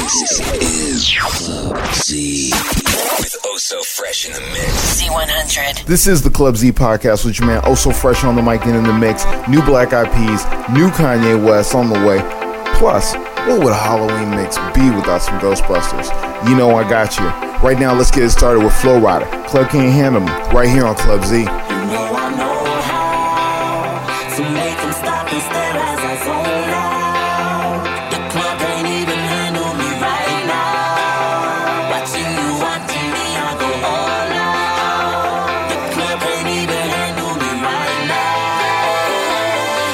This is Club Z with Oh So Fresh in the mix. Z100. This is the Club Z podcast with your man Oh So Fresh on the mic and in the mix. New Black Eyed Peas, new Kanye West on the way. Plus, what would a Halloween mix be without some Ghostbusters? You know I got you. Right now, let's get it started with Flo Rida. Club Can't Handle Me, right here on Club Z. You know I know how to make them stop and stare as I zone out. The club can't even handle me right now. Watching me, I go all out. The club can't even handle me right now.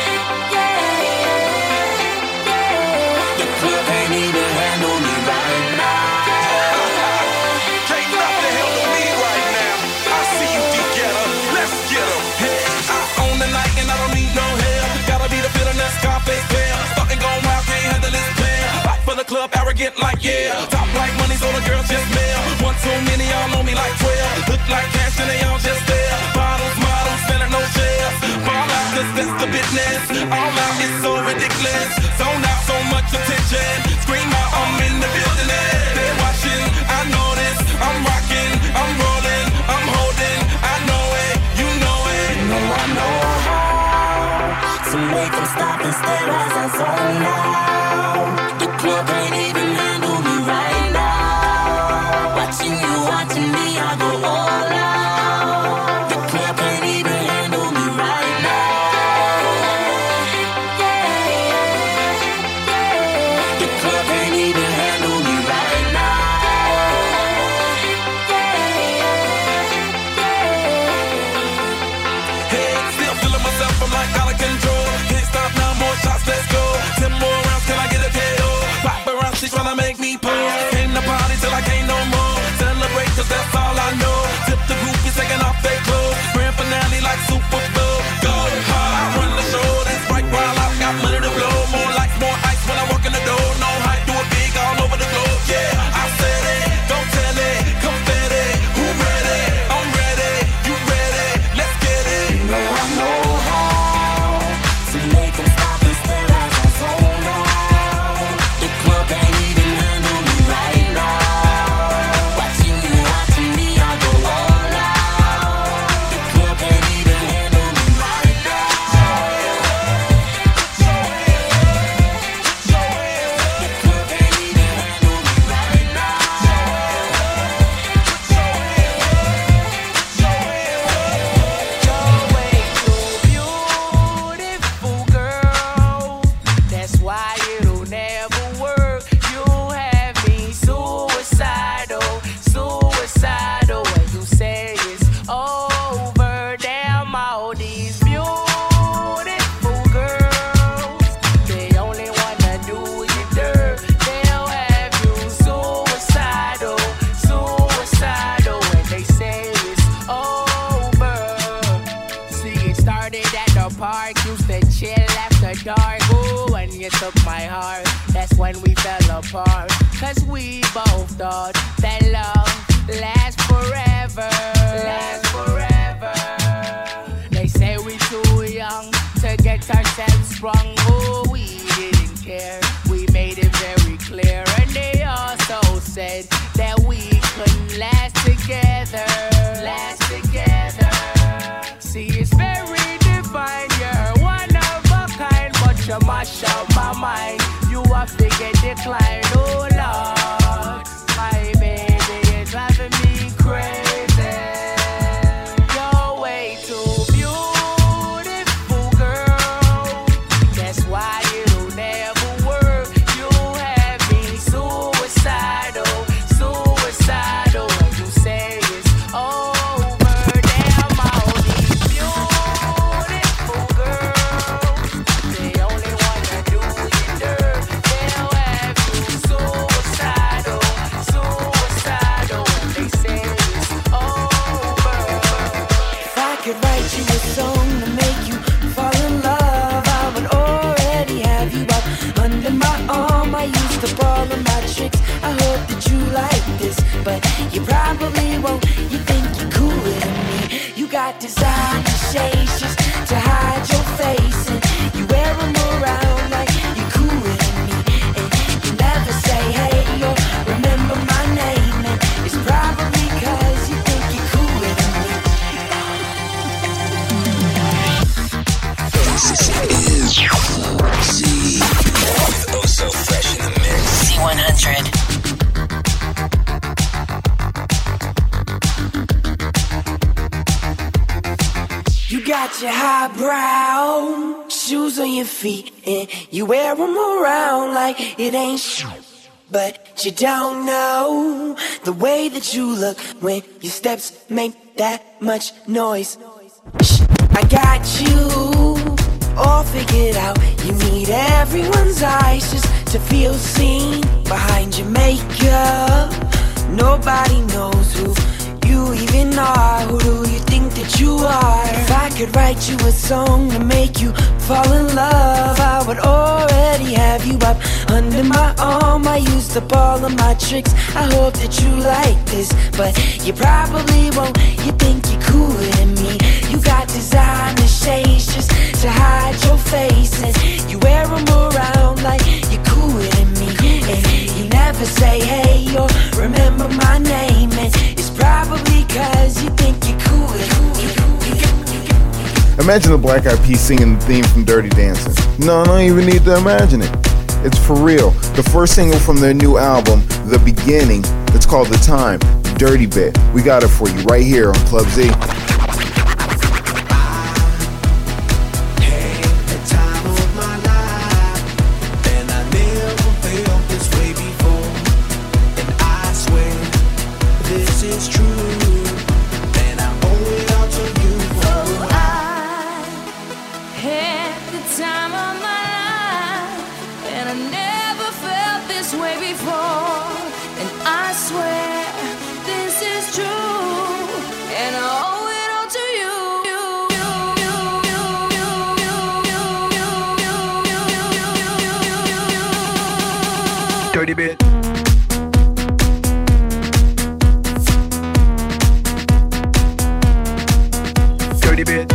The club can't even handle me right now. Can't stop the hell with me right now. I see you together, let's get 'em. Hey, I own the night and I don't need no help. Gotta be the feeling that Scarface fell. Starting going wild, can't handle this plan. Fight for the club, arrogant like yeah. Top like money, so the girls just mail. One too many, y'all know me like 12. Look like cash and they all just there. Bottles, models, spending no shares. Ball out, cause that's the business. All out, it's so ridiculous. Zone out, so much attention. Scream out, I'm in the building. They're watching, I know this. I'm rocking, I'm rolling, I'm holding. I know it, you know it. You know I know how to make them stop and stare as I zone out. The club can't even handle me right now. Watching me, I go all out. The club can't even handle me right now. The club can't even handle me right Hey, still feeling myself, I'm like out of control. Can't stop now, more shots, let's go. 10 more rounds, can I get a KO? Paparazzi tryna make me pull. Came to party till I can't no more. Celebrate cause that's all I know. Tip the groupies taking off their clothes. Grand finale like Super Bowl. Go hard, I run the show. That's right while I've got money to blow. More lights, more ice when I walk in the door. No hype, do it big all over the globe. Yeah, I said it, don't tell it. Confetti, who ready? I'm ready, you ready? Let's get it. You know I know how to make them stop and stare as I zone out. The club can't even handle me right now. Watching me, I go all out. The club can't even handle me right now. The club can't even handle me right now. You're way too beautiful, girl. That's why it'll never work. You have me suicidal when you say it's over. Damn, all these beautiful girls, they only wanna do you dirt. They'll have you suicidal when they say it's over. See, it started at the park, used to chill after dark. Ooh, when you took my heart, that's when we fell apart. Cause we both thought that love lasts forever. They say we too young to get ourselves sprung. Oh, we didn't care, we made it very clear. And they also said that we couldn't last together. See, it's very divine, you're one of a kind, but you mash up my mind. You have to get declined, oh Lord. My baby is driving me crazy. You're way too beautiful, girl. That's why it'll never work. You have me suicidal when you say it's over. Damn, all these beautiful girls, they only wanna do you dirt. They'll have you suicidal when they say it's over. If I could write you a song to make you fall in love, I would already have you up under my arm. I used to all of my tricks. I hope that you like this, but you probably won't. You think you're cooler than me. You got designer shades just to hide your face, and you wear them around like you're cooler than me. And you never say hey got your highbrow shoes on your feet, and you wear them around like it ain't shit. But you don't know the way that you look when your steps make that much noise. Shh, I got you all figured out. You need everyone's eyes just to feel seen behind your makeup. Nobody knows who you even are. Who do you think that you are? If I could write you a song to make you fall in love, I would already have you up under my arm. I used up all of my tricks. I hope that you like this, but you probably won't. You think you're cooler than me. You got designer shades just to hide your face, and you wear them around like you're cooler than me. And you never say hey or remember my name, and it's probably cause you think you're cooler. Imagine the Black Eyed Peas singing the theme from Dirty Dancing. No, I don't even need to imagine it. It's for real. The first single from their new album, The Beginning, it's called The Time, Dirty Bit. We got it for you right here on Club Z. Dirty bit. Dirty bit.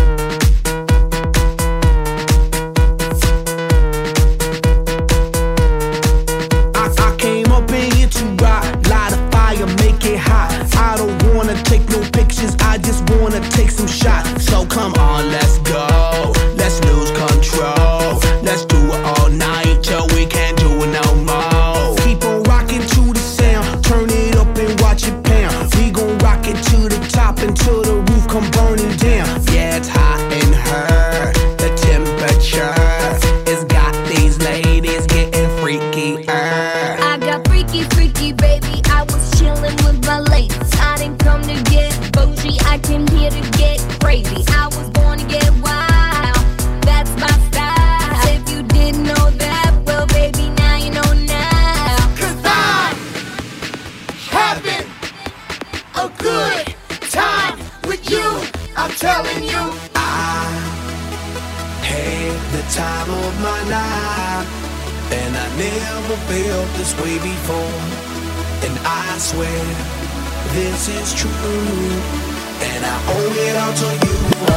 I came up in here to rock, light a fire, make it hot. I don't wanna take no pictures, I just wanna take some shots. So come on, let's go, let's lose control. Let's do it all night till we can't do it no more. Keep on rocking to the sound, turn it up and watch it pound. We gon' rock it to the top until the roof come burning down. Yeah, it's hot in her, the temperature has got these ladies getting freaky. I got freaky, freaky, baby. I was chillin' with my ladies. I didn't come to get bougie, I came here to get crazy. I was born to get wild, that's my style. If you didn't know that, well, baby, now you know now. 'Cause I'm having a good time with you. I'm telling you, I had the time of my life, and I never felt this way before. And I swear this is true, and I owe it all to you.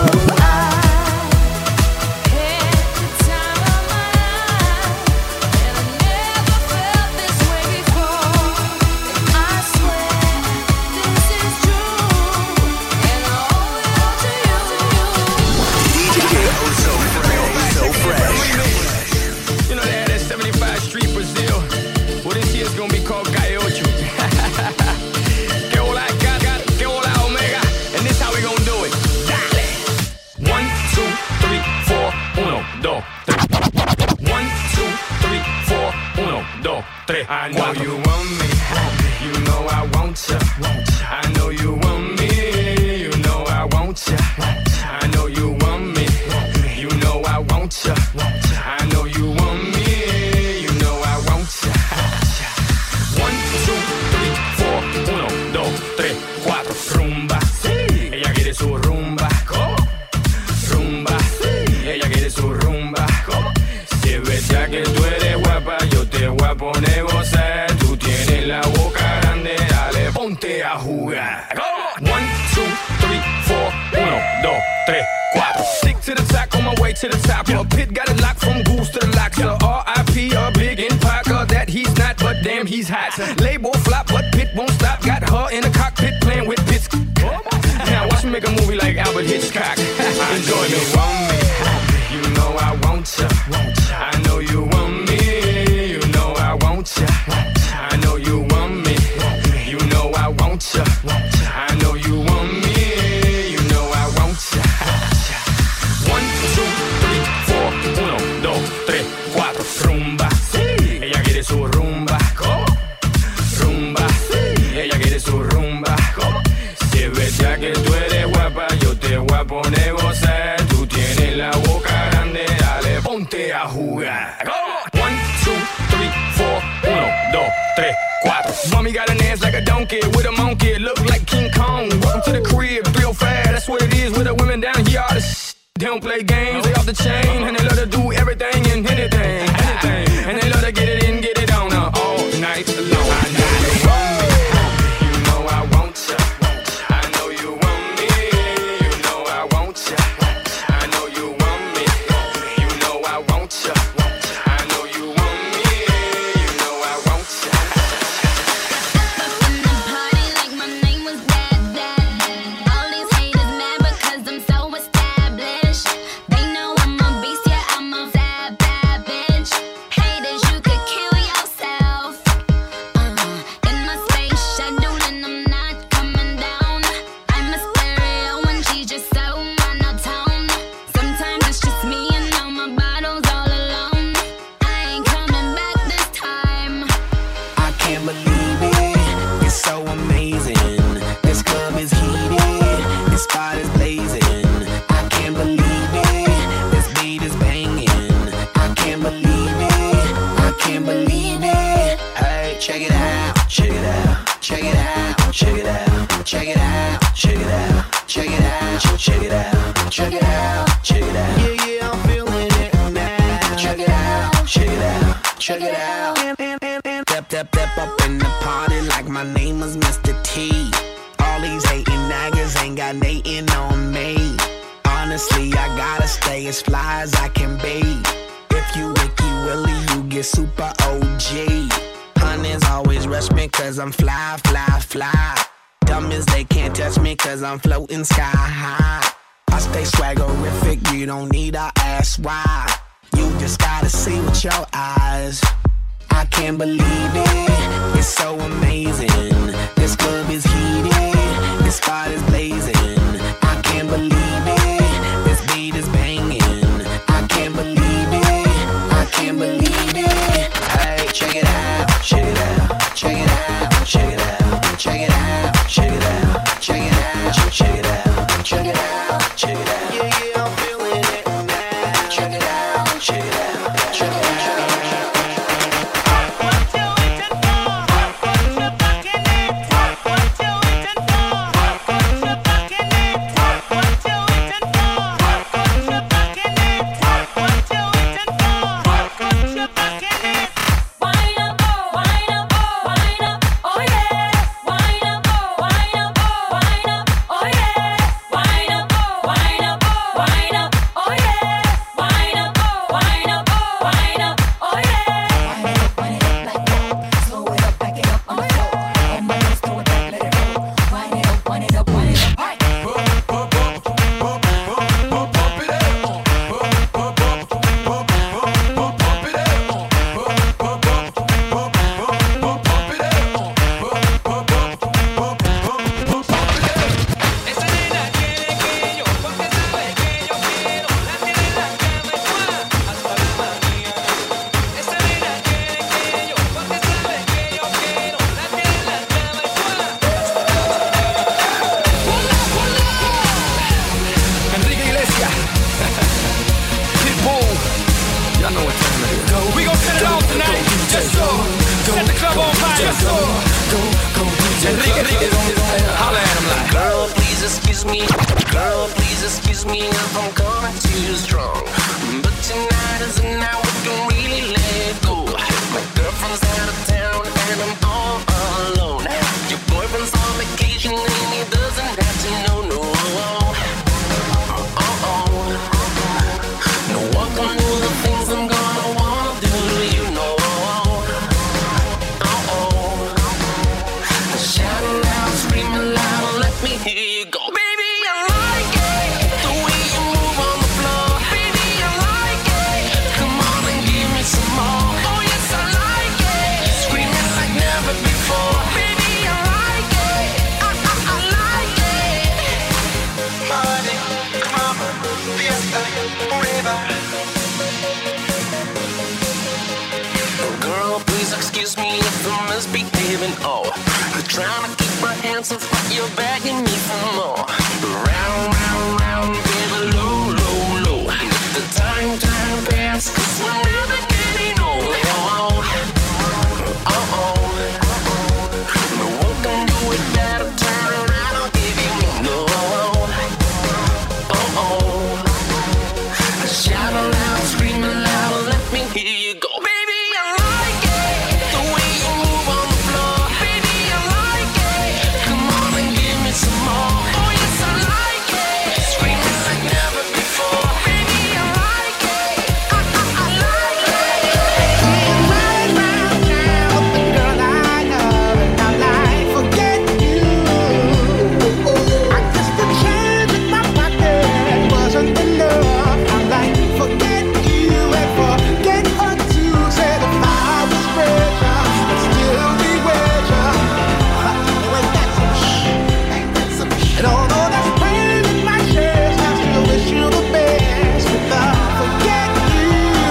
You know they had that 75 Street Brazil. Well, this year's gonna be called Gallo. Que hola, que hola, Omega. And this how we gonna do it. Dale. 1, 2, 3, 4, 1, 2, 3. 1, 2, 3, 4, 1, 2, 3. I know you want me. You know I want ya. I know you want me. You know I want ya. I know you want me. You know I want ya. I know you want me. You know I want ya. 1, 2, 3, 4, 1, 2, 3, 4. Rumba, ella quiere su rumba. Rumba, ella quiere su rumba. Si es verdad que tú eres guapa, yo te voy a poner gozar. Tú tienes la boca grande, dale, ponte a jugar. 1, 2, 3, 4, 1, 2, 3, 4. Stick to the top, on my way to the top. A pit got it locked from goose to the locker. R.I.P. a big in Parker that he's not, but damn he's hot. Label flop, but Pit won't stop. Got her in the cockpit playing with Pitts. Now watch me make a movie like Albert Hitchcock. Enjoy me, want me. You know I want ya. I know you want me. You know I want ya. I know you want me. You know I want ya. I know you want me. You know I want ya. voy a poner gozar. Tú tienes la boca grande, dale, ponte a jugar. 1, 2, 3, 4, 1, 2, 3, 4. Mommy got an ass like a donkey with a monkey, look like King Kong. Welcome to the crib, 305, that's what it is with the women down here. All the they don't play games, they off the chain, and they love to do everything and anything, and they love to get it in, get it on all night long. I know you want me, you know I want ya. I know you want me, you know I want ya. I know you want me, you know I want ya. I know you want me, you know I want ya. Up in the party like my name was Bad Dad. All these haters mad because I'm so established. They know I'm a beast, yeah, I'm a bad, bad bitch. Haters, you could kill yourself. In my space shuttle and I'm not coming down. I'm a stereo and she's just so monotone. Sometimes it's just me and all my bottles all alone. I ain't coming back this time. I can't believe it, it's so amazing. This club is heated, this spot is blazing. I can't believe it, this beat is banging. I can't believe it, I can't believe it. Hey, check it out, check it out, check it out, check it out, check it out, check it out, check it out, check it out, check it out, check it out. Yeah, yeah, I'm feeling it now. Check it out, check it out, check it out. Step up in the party like my name was Mr. T. All these hating naggers ain't got nothing on me. Honestly, I gotta stay as fly as I can be. If you Ricky Willie, you get super OG. Honeys always rush me cause I'm fly, fly, fly. Dummies, they can't touch me cause I'm floating sky high. I stay swaggerific, you don't need to ask why. You just gotta see with your eyes. I can't believe it, it's so amazing. This club is heated, this spot is blazing. I can't believe it, this beat is banging. I can't believe it, I can't believe it. Hey, check it out, check it out, check it out, check it out, check it out, check it out, check it out, check it out, check it out, check it out. Yeah, yeah, I'm feeling it now. Check it out, check it out, check it out. Give misbehaving, oh. Trying to keep my hands off what you're begging me for more. Round, round, round, baby, low, low, low. Let the time pass, 'cause we're never getting old. Oh, oh, oh. No one can do it better, turn around, I'll give you no. Oh, oh. Shout aloud, scream aloud, let me hear you go. Baby, I like it, the way you move on the floor. Baby, I like it, come on and give me some more. Oh yes, I like it, screaming like never before. Baby, I like it, I like it. Right round now with the girl I love, and I like forget you. I guess the change in my pocket wasn't enough. I like forget you and forget her too. Said if I was richer, I'd still be richer. Ain't that some shit? Ain't that some shit? And although that's pain in my chest, I still wish you the best. Without forget you.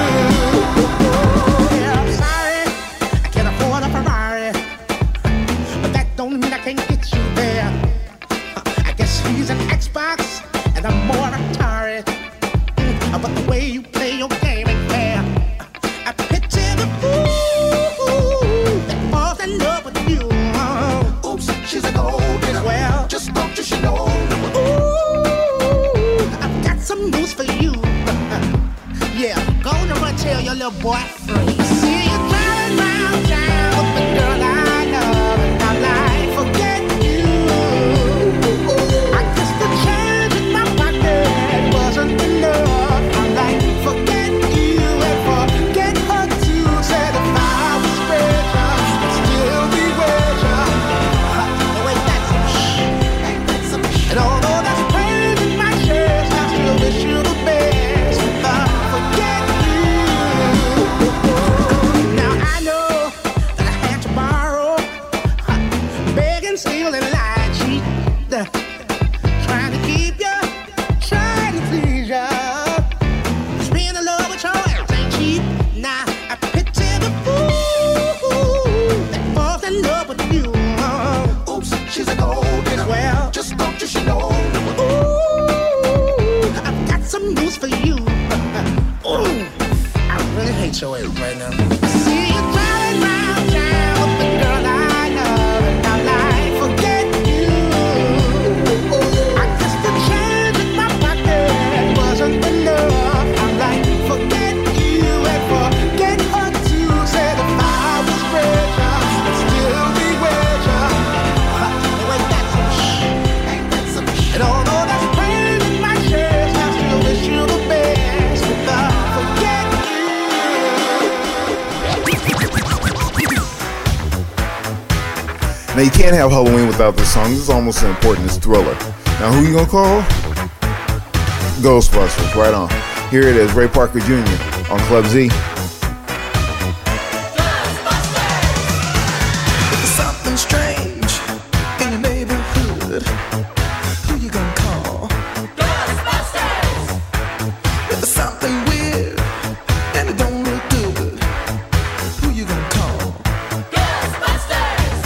Yeah, I'm sorry, I can't afford a Ferrari, but that don't mean I can't get you there. I guess he's an Xbox and I'm more Atari. But the way you play your game ain't fair. I picture the fool that falls in love with you. Oops, she's a gold digger. Well, just don't you know? Ooh, I've got some news for you. Yeah, go on and tell your little boy free. See you driving round town with the girl I love, and I like forget you. I guess the change in my pocket wasn't enough. I like forget you and forget her too. Said if I was richer, I'd still be richer. Ain't that some shit? Ain't that some shit? And although that's pain in my chest, I still wish you the best. Without forget you. Now I know that I had to borrow, beg and steal and lie, cheat, trying to keep you, trying to please you. Just being in love with your ass ain't cheap. Now I picture the fool that falls in love with you. Oops, she's a gold digger. Well, just don't you know? Ooh, I've got some news for you. Ooh, I really hate your ass right now. See you driving round town with the girl I love, and I like forget you. I guess the change in my pocket wasn't enough. I like forget you and forget her too. Said if I was richer, I'd still be richer. Ain't that some shit? Ain't that some shit? And although that's pain in my chest, I still wish you the best. Without forget you. Now you can't have Halloween without this song. This is almost as important as Thriller. Now who you gonna call? Ghostbusters, right on. Here it is, Ray Parker Jr. on Club Z. If there's something strange in your neighborhood, who you gonna call? Ghostbusters! If there's something weird and it don't look good, who you gonna call? Ghostbusters!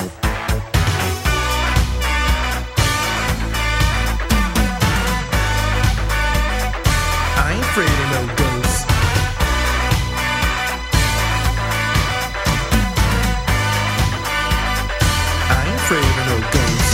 I ain't afraid of no ghosts. I ain't afraid of no ghosts.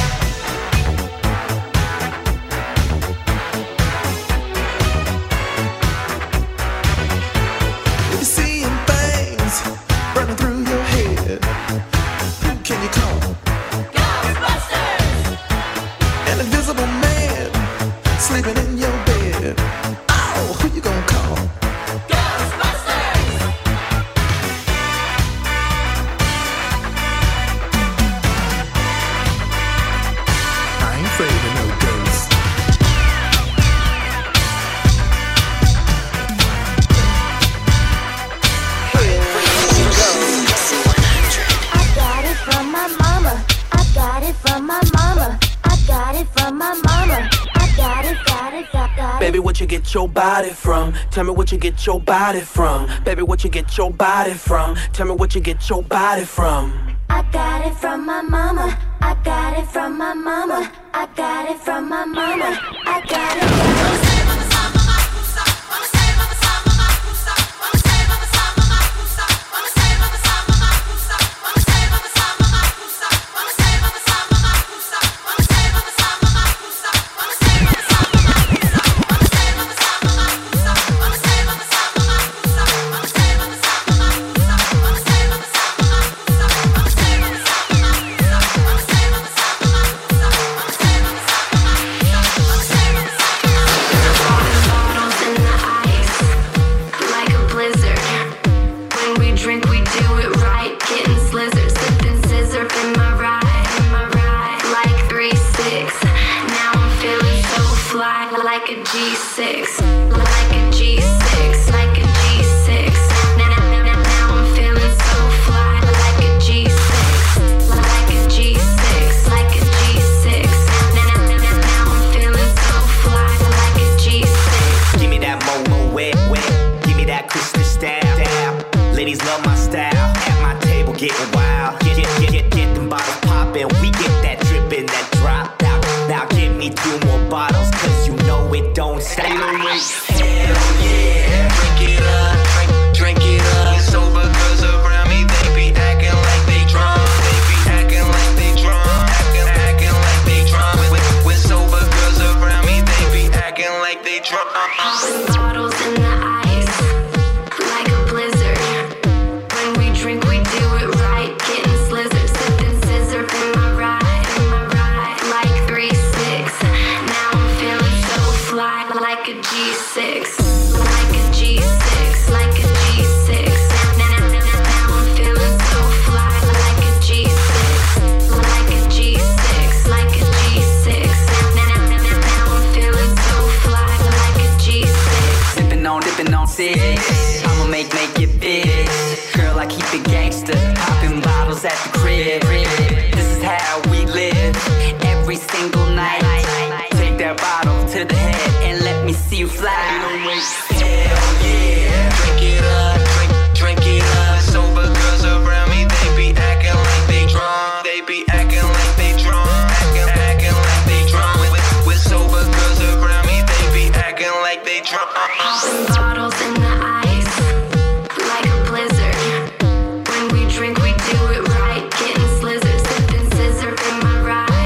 If you're seeing things running through your head, who can you call? Ghostbusters! An invisible man sleeping in your bed. Oh, who you gonna call? Ghostbusters! I ain't afraid of no ghosts. I got it from my mama. Baby, what you get your body from? Tell me what you get your body from. Baby, what you get your body from? Tell me what you get your body from. I got it from my mama. I got it from my mama. I got it from my mama. I got it from my mama. Like a G6, like a G6, like a G6. Now I'm feeling so fly, like a G6, like a G6, like a G6. Now I'm feeling so fly, like a G6. Give me that mo wet, give me that Christmas style. Ladies love my style, at my table getting wild. Get them bottles poppin', we get that drippin', that drop out. Now give me 2 more bottles, cause you know it don't stop. Hell yeah, drink it up, drink it up. Sober girls around me, they be acting like they drunk. They be acting like they drunk, acting like they drunk. With sober girls around me, they be acting like they drunk. Bottles in the ice, like a blizzard. When we drink, we do it right, getting slizzard, sipping scissor in my ride, like 3-6. Now I'm feeling so fly, like a G6, like a G6, like a G6. Now I'm feeling so fly, like a G6, like a G6, like a G6. Now I'm feeling so fly, like a G6. Dipping on 6. I'ma make it big. Girl, I keep it gangster. Popping bottles at the crib. This is how we live every single night. Take that bottle to the head and let me see you fly. Hell yeah, drink it up, drink it up. Sober girls around me, they be acting like they drunk. They be acting like they drunk, acting like they drunk. With sober girls around me, they be acting like they drunk. Bottles in the ice, like a blizzard. When we drink, we do it right, getting slizzard, sipping scissor in my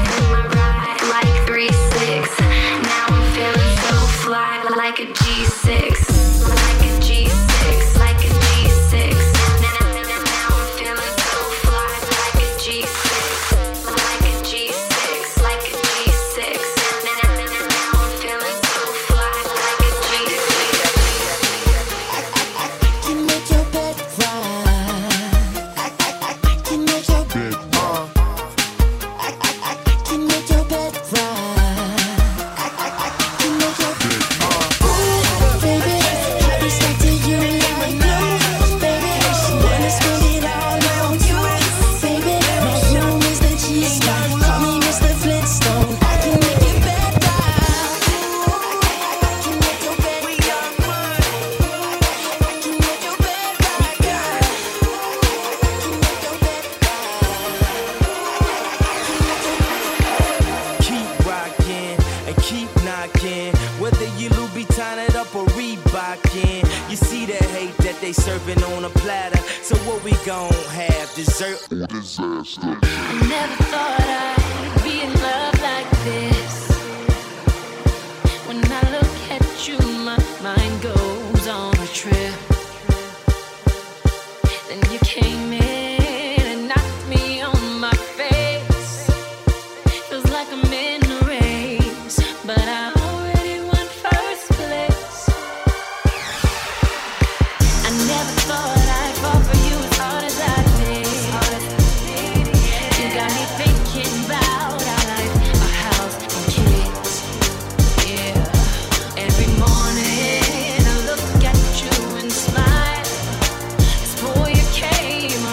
ride, like 3-6. Now I'm feeling so fly, like a G6, like a G6, like a G6. Now I'm feeling so fly, like a G6, like a G6, like a G6. Now I'm feeling so fly, like a G6. I can make your bed right. I can make your bed I can make your bed right. I can make your bed Ooh, baby, I be stuck to you like glue. Baby, wanna spend it all on you. Baby, my room is the G-spot. Call me Mr. Flintstone. I can make your bed right. I can make your bed right. I can make your bed right, girl. I can make your bed right. Keep rocking and keep knocking. Whether you Louboutin it up or Reebokin, you see the hate that they serving on a platter. So what we gon' have? Dessert or disaster? I never thought I'd be in love like this. When I look at you, my mind goes on a trip. Then you came in and knocked me on my face. Feels like I'm in a race, but I already won first place. I never thought I'd fall for you as hard as I did. You got me thinking about our life, our house and kids. Yeah. Every morning I look at you and smile. This boy you came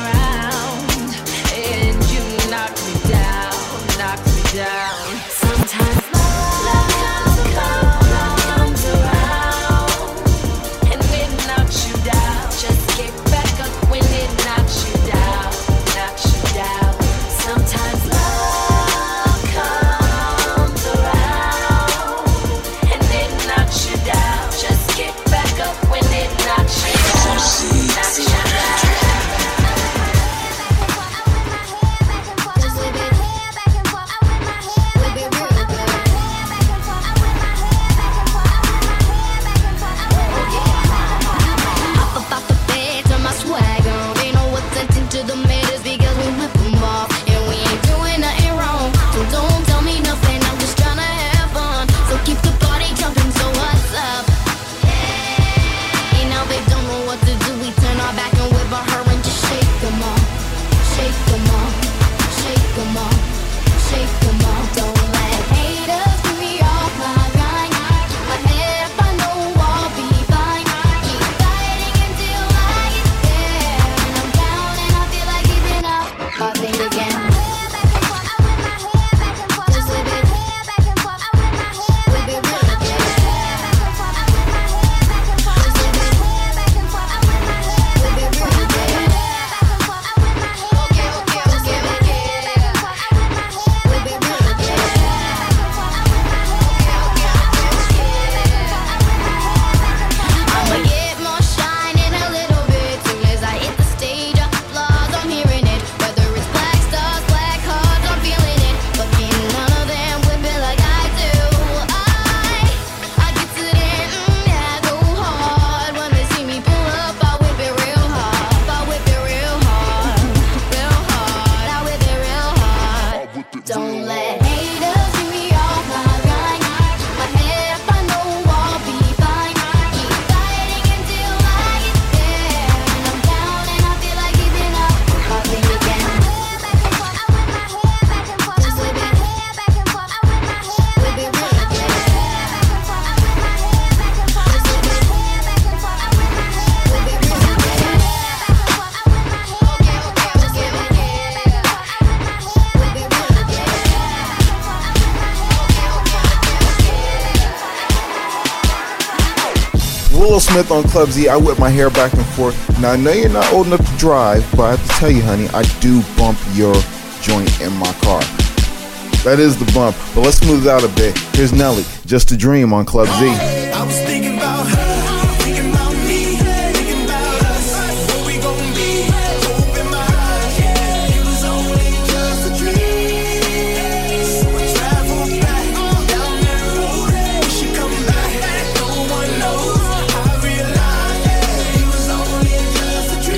Will Smith on Club Z. I whip my hair back and forth. Now, I know you're not old enough to drive, but I have to tell you, honey, I do bump your joint in my car. That is the bump, but let's smooth it out a bit. Here's Nelly, Just a Dream on Club Z. I was thinking about her, thinking about me, thinking about us, what we gon' be, hope in my eyes, it was only just a dream, so I traveled back, down that road, we should come back, no one knows, I realized, it was only just a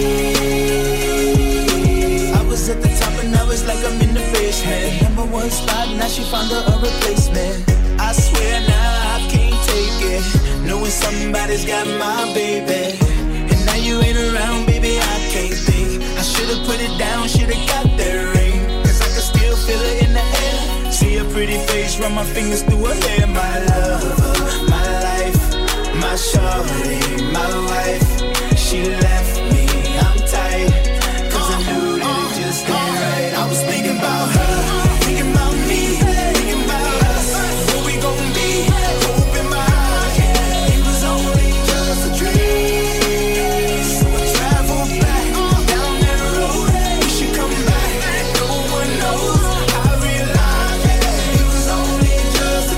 dream. I was at the top and I was like I'm in the basement, number one spot, now she found her a replacement. I swear now I can't take it, knowing somebody's got my baby, and now you ain't around, baby, I can't think. I should've put it down, should've got that ring, cause I can still feel it in the air. See her pretty face, run my fingers through her hair. My love, my life, my shorty, my wife. She left me, I'm tight, cause I knew that it just ain't right. I was thinking about her, thinking about me, thinking about us, what we gon' be, hope in my eyes, it was only just a dream, so I traveled back, down that road, we should come back, no one knows, I realized, it was only just a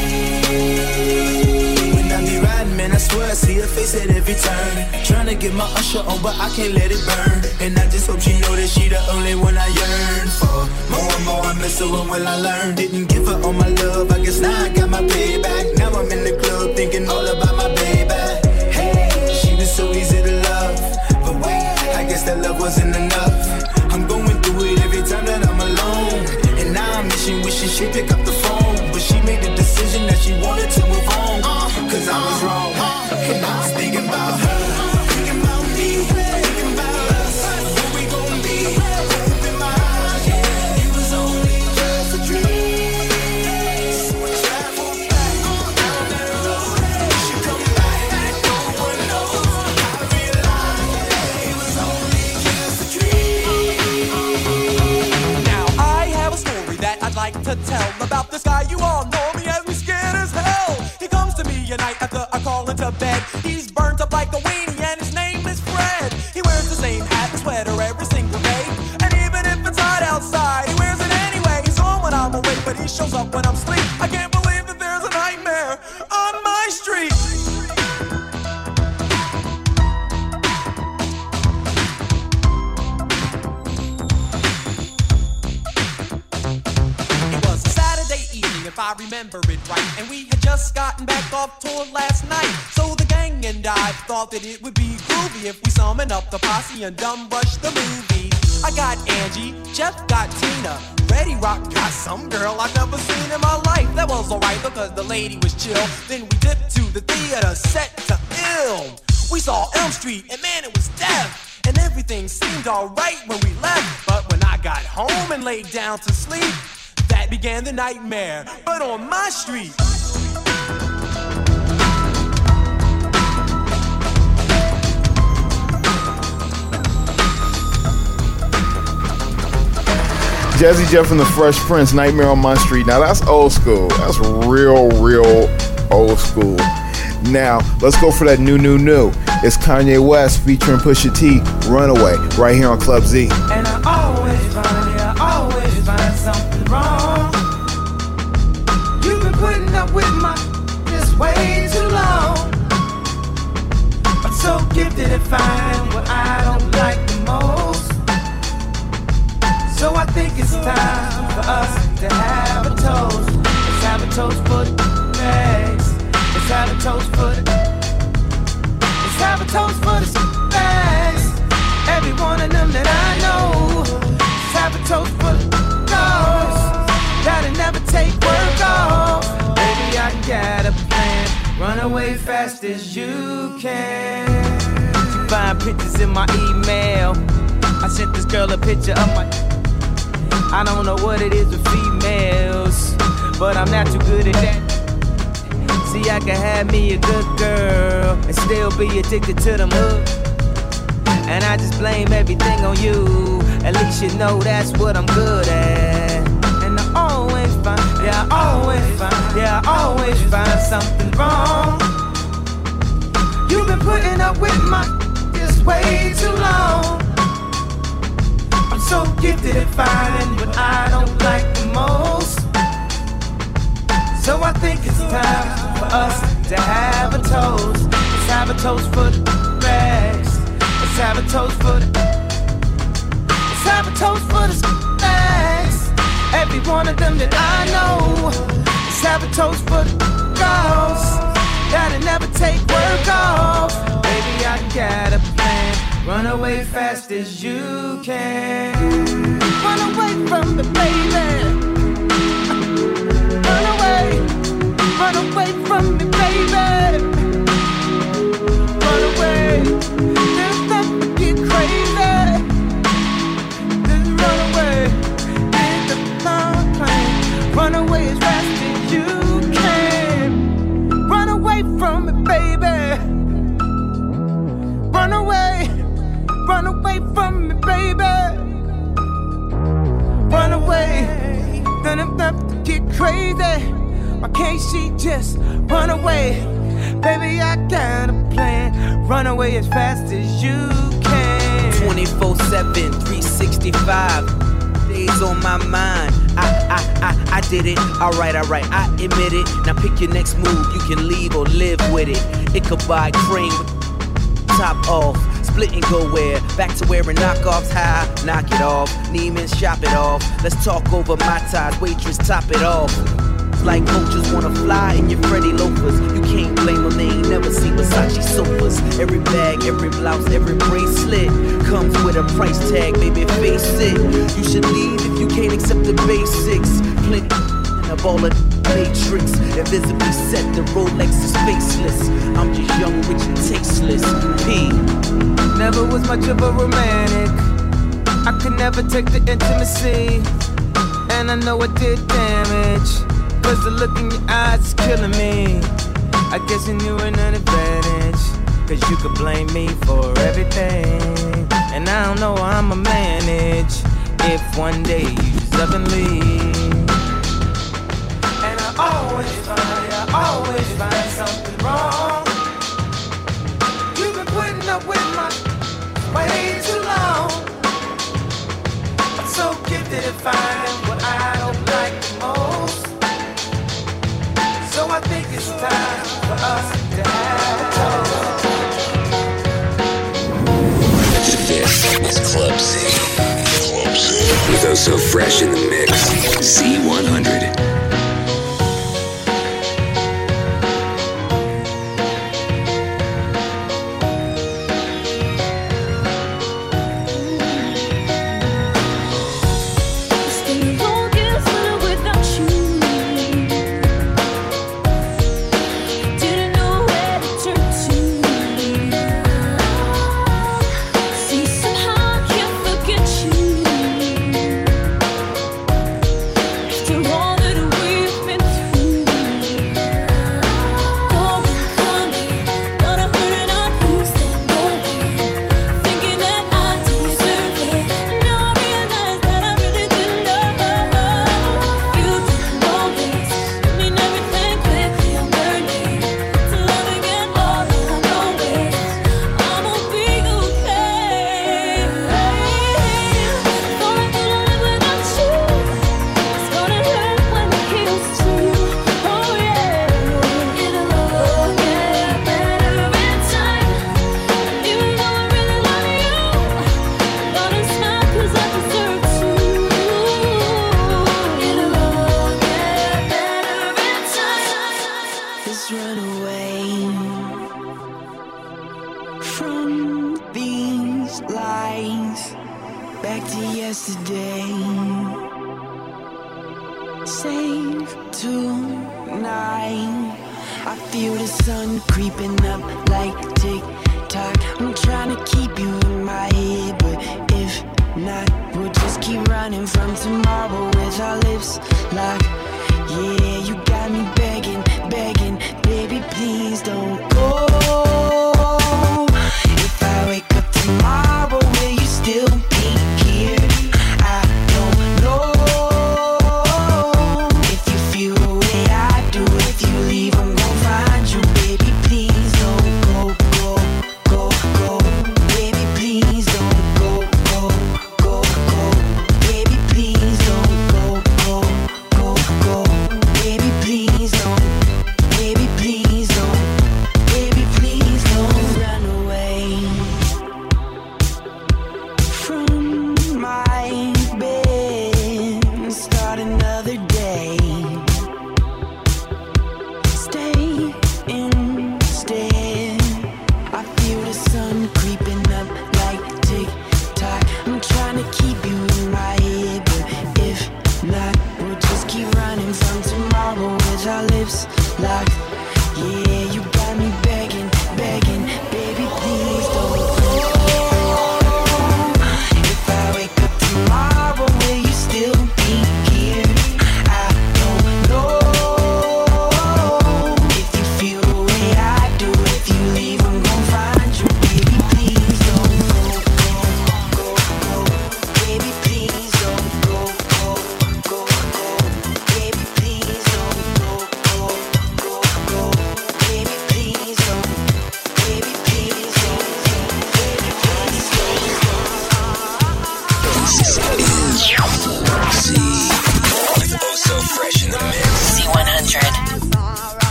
dream. When I be riding, man, I swear I see her face at every turn, trying to get my usher on, but I can't let it burn, and I just hope she know that she the only one I yearn for. More and more I miss her, when will I learn? Didn't give her all my love, I guess now I got my payback. Now I'm in the club thinking all about my baby. Hey, she was so easy to love, but wait, I guess that love wasn't enough. I'm going through it every time that I'm alone, and now I'm wishing she'd pick up the phone, but she made the decision that she wanted to move on, cause I was wrong, and I was thinking about her, thinking about me, thinking about us, what we gon' be, hope in my eyes, it was only just a dream, so I traveled back, down that road, we should come back, no one knows, I realized, it was only just a dream. Now I have a story that I'd like to tell about this guy. You all know me as me scared as hell. He comes to me at night after I call into bed. He's burnt up like a weenie and his name is Fred. He wears the same hat and sweater every single day, and even if it's hot outside, he wears it anyway. He's on when I'm awake, but he shows up when I'm asleep. I can't believe that there's a nightmare on my street. If I remember it right, and we had just gotten back off tour last night, so the gang and I thought that it would be groovy if we summoned up the posse and dumb rush the movie. I got Angie, Jeff got Tina, Reddy Rock got some girl I've never seen in my life. That was alright because the lady was chill. Then we dipped to the theater set to Ill. We saw Elm Street and man, it was death, and everything seemed alright when we left. But when I got home and laid down to sleep, that began the nightmare, but on my street. Jazzy Jeff and the Fresh Prince, Nightmare on My Street. Now that's old school. That's real old school. Now, let's go for that new. It's Kanye West featuring Pusha T, Runaway, right here on Club Z. And I always find something wrong. You've been putting up with this way too long. I'm so gifted at finding what I don't like the most. So I think it's time for us to have a toast. Let's have a toast for the bags. Let's have a toast for the. Let's have a toast for the bags. Every one of them that I know. Let's have a toast for the dogs that'll never take work off. Baby, I got a plan. Run away fast as you can. You find pictures in my email. I sent this girl a picture of my. I don't know what it is with females, but I'm not too good at that. See, I can have me a good girl and still be addicted to them hooks. And I just blame everything on you. At least you know that's what I'm good at. And I always find something wrong. You've been putting up with my this way too long. I'm so gifted at finding what I don't like the most. So I think it's time for us to have a toast. Let's have a toast for the bags. Let's have a toast for the. Let's have a toast for the bags. Every one of them that I know. Let's have a toast for the girls that'll never take work off. Baby, I got a plan. Run away fast as you can. Run away from me, baby. Run away from me, baby. Run away. There's nothing to get crazy. Just run away. Get the plane. Run away as fast as you can. Run away from me, baby. Run away from me, baby. Run away. Then I'm about to get crazy. Why can't she just run away? Baby, I got a plan. Run away as fast as you can. 24/7, 365 days on my mind. I did it. Alright, I admit it. Now pick your next move. You can leave or live with it. Ichabod Crane with top off. Split and go where? Back to wearing knockoffs high. Knock it off. Neiman's shop it off. Let's talk over my ties. Waitress, top it off. Like coaches wanna fly in your Freddy loafers. You can't blame them, they ain't never seen Versace sofas. Every bag, every blouse, every bracelet comes with a price tag, baby, face it. You should leave if you can't accept the basics. Plenty in a ball of matrix. Invisibly set, the Rolex is faceless. I'm just young, rich, and tasteless. P. Never was much of a romantic. I could never take the intimacy. And I know it did damage. Cause the look in your eyes is killing me. I guess you knew an advantage. Cause you could blame me for everything. And I don't know how I'ma manage if one day you just up and leave. And I always find something wrong. You've been putting up with my way too long. I'm so gifted at finding what I don't like the most. So I think it's time for us to have a toast. This is Club Z. With Oh So Fresh in the mix. Z100. If you leave, I'm gon' find you, baby. Please don't go.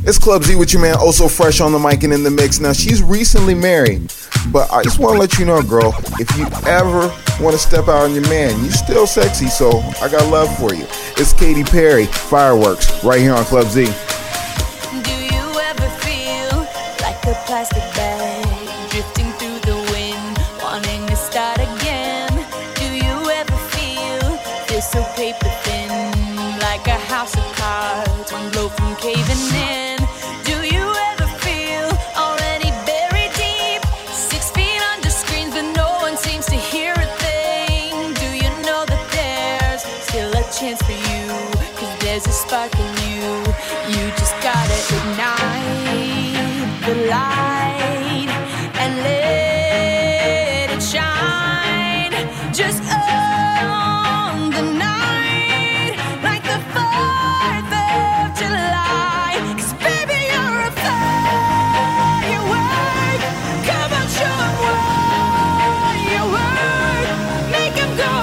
It's Club Z with your man, Oh So Fresh on the mic and in the mix. Now, she's recently married, but I just want to let you know, girl, if you ever want to step out on your man, you still sexy, so I got love for you. It's Katy Perry, Fireworks, right here on Club Z. Do you ever feel like a plastic bag drifting through the wind, wanting to start again? Do you ever feel this so paper thin, like a house of cards, one blow from caving in? Do you ever feel already buried deep, 6 feet under screens, but no one seems to hear a thing? Do you know that there's still a chance for you? 'Cause there's a spark in you. You just gotta ignite the light and let it shine. Just own the night like the 4th of July. 'Cause baby, you're a firework. Come on, show 'em what you work. Make 'em go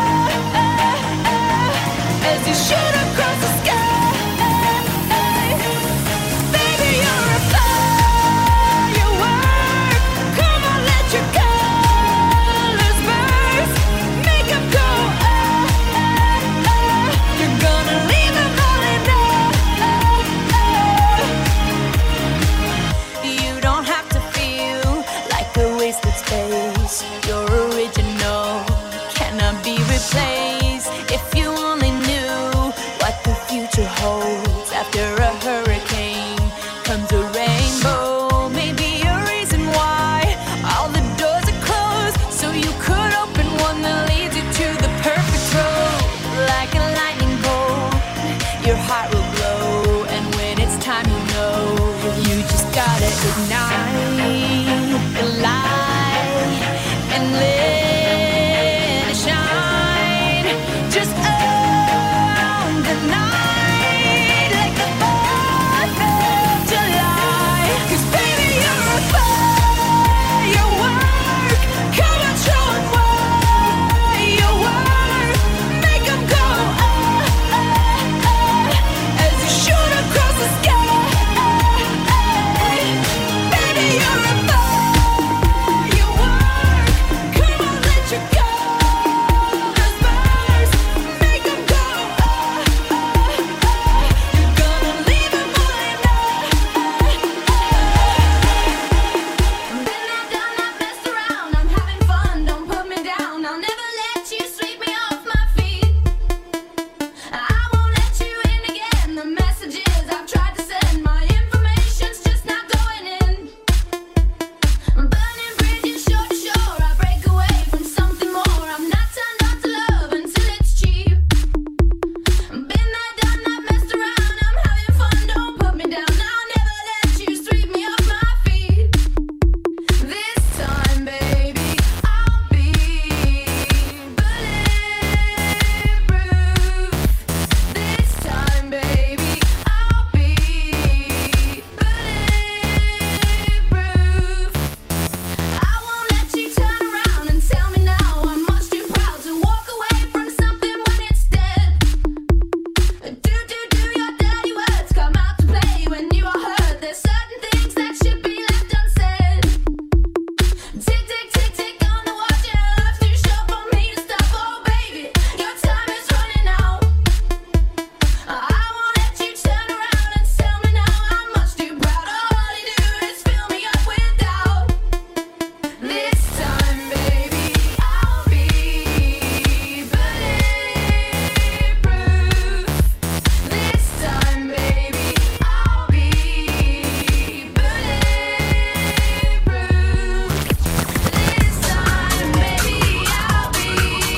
as you shoot across the sky. Baby, you're a firework. Come on, let your colors burst. Make 'em go You're gonna leave 'em all in You don't have to feel like a wasted space. Your original cannot be replaced. If you only knew what the future holds. After a hurricane comes a rainbow. Maybe a reason why all the doors are closed, so you could open one that leads you to the perfect road. Like a lightning bolt, your heart will glow, and when it's time, you know you just gotta ignite the light and let it shine. Just own the night like the 4th of July. 'Cause baby, you're a firework. Come on, show 'em what you work. Make 'em go as you shoot across the sky. Baby, you're a firework. Come on, let your colors burst. Make 'em go You're gonna leave 'em all in Been there, done that, messed around. I'm having fun, don't put me down. I'll never let you sweep me off my feet. I won't let you in again. The messages I've tried to send, my information's just not going in. Burning bridges shore to shore, I break away from something more. I'm not turned on to love until it's cheap. Been there, done that, messed around. I'm having fun, don't put me down. I'll never let you sweep me off my feet. This time, baby, I'll be bulletproof. This time, baby, I'll be bulletproof. I won't let you turn around and tell me now I'm much too proud to walk away from something when it's dead. Do your dirty words come out to play when you are hurt? There's certain things that should be left unsaid. Tick, tick, tick, tick on the watch, and life's too short for me to stop. Oh baby, your time is running out. I won't let you turn around and tell me now I'm much too proud. All you do is fill me up with doubt. This time, baby, I'll be bulletproof. This time, baby, I'll be bulletproof. This time, baby, I'll be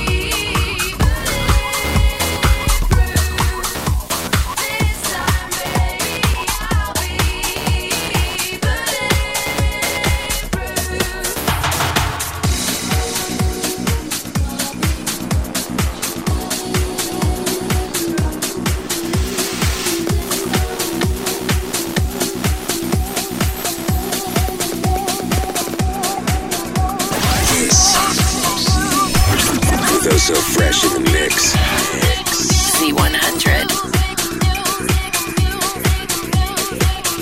With Oh So Fresh in the mix. C100.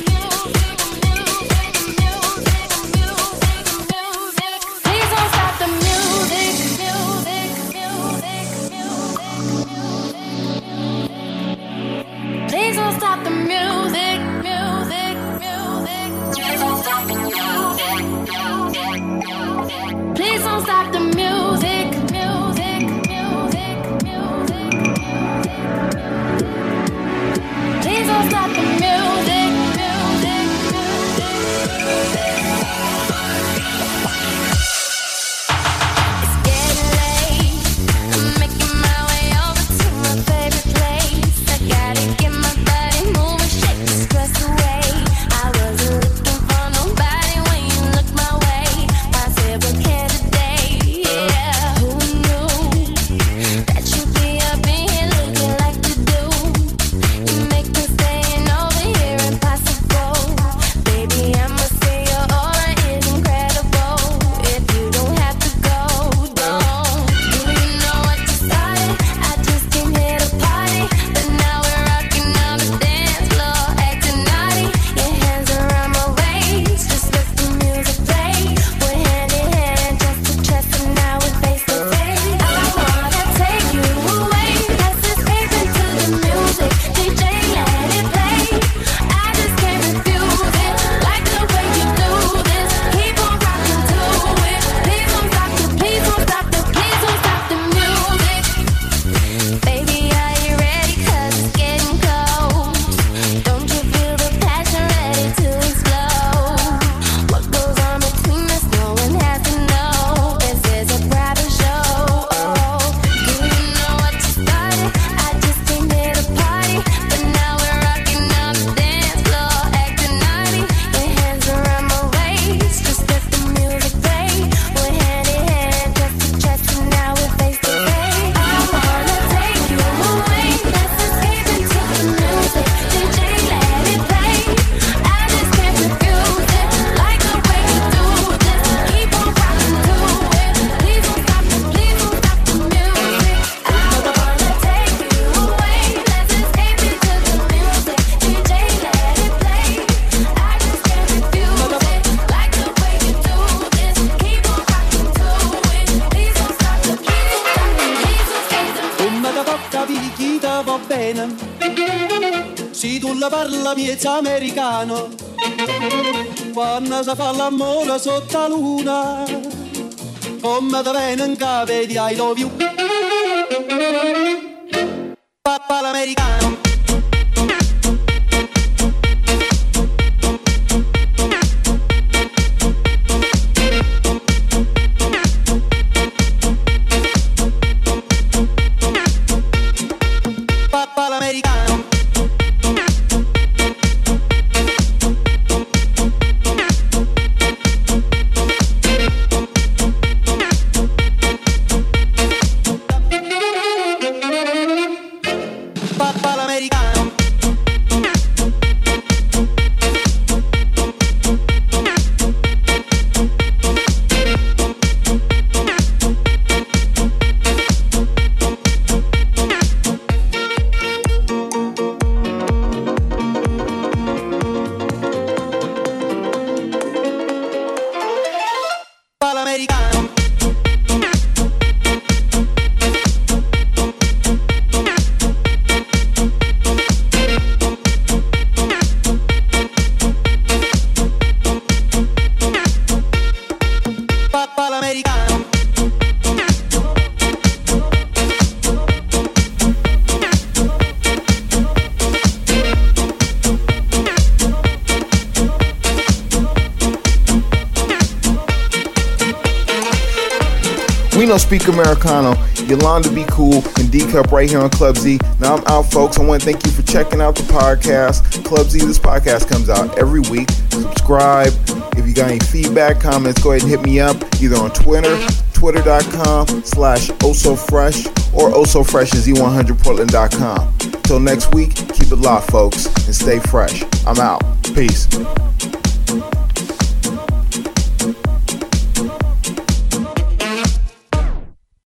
stop the music, music, music. Please don't stop the music, music, music. Please don't stop the music, music, music, music. Please don't stop the music, music, music. It's getting late. I'm making my way over to my favorite place. I gotta get my body moving, shake the stress away. I wasn't looking for nobody when you looked my way. My favorite candidate, yeah. Who knew that you'd be up in here looking like you do? You make me staying over here impossible. Baby, I must say your aura is incredible. If you don't have to go, don't. Do you know what you started? I just came here to party, but now we're rocking on the dance floor, acting naughty. Your hands around my waist, just let the music play. We're hand in hand, chest to chest, and now we're face to face. I wanna take you away, let's escape into the music. DJ, let it play. I just can't refuse it, like the way you do this. Keep on rocking to it. Please don't stop the, please don't stop the, please don't stop the music. Baby, are you ready? 'Cause it's getting cold. Don't you feel the passion ready to explode? What goes on between us, no one has to know. This is a private show. Do you know what you started? I just came here to party, but now we're rocking on the dance floor, acting naughty. Your hands around my waist, just let the music play. We're hand in hand, chest to chest, and now we're face to face. I wanna take you away, let's escape into the music. DJ, let it play. I just can't refuse it, like the way you do this. Keep on rocking to it. Please don't stop the, please don't stop the music. I wanna take you away, let's escape into the music. DJ, let it play. I just can't refuse it, like the way you do this. Keep on rocking to it. Please don't stop the, please don't stop the, please don't stop the. Come da tocca di chi te va bene, se tu la parla miezza americano, quando si fa l'amore sotto la luna, come te viene in capo di I love you, papà l'americano. Papà l'americano. Papà l'americano. Papà l'americano. Papà l'americano. We know Speak Americano, Yolanda Be Cool, and D-Cup right here on Club Z. Now I'm out, folks. I want to thank you for checking out the podcast. Club Z, this podcast comes out every week. Subscribe. If you got any feedback, comments, go ahead and hit me up either on Twitter, twitter.com/OhSoFresh or OhSoFreshZ100Portland.com. Till next week, keep it locked, folks, and stay fresh. I'm out. Peace.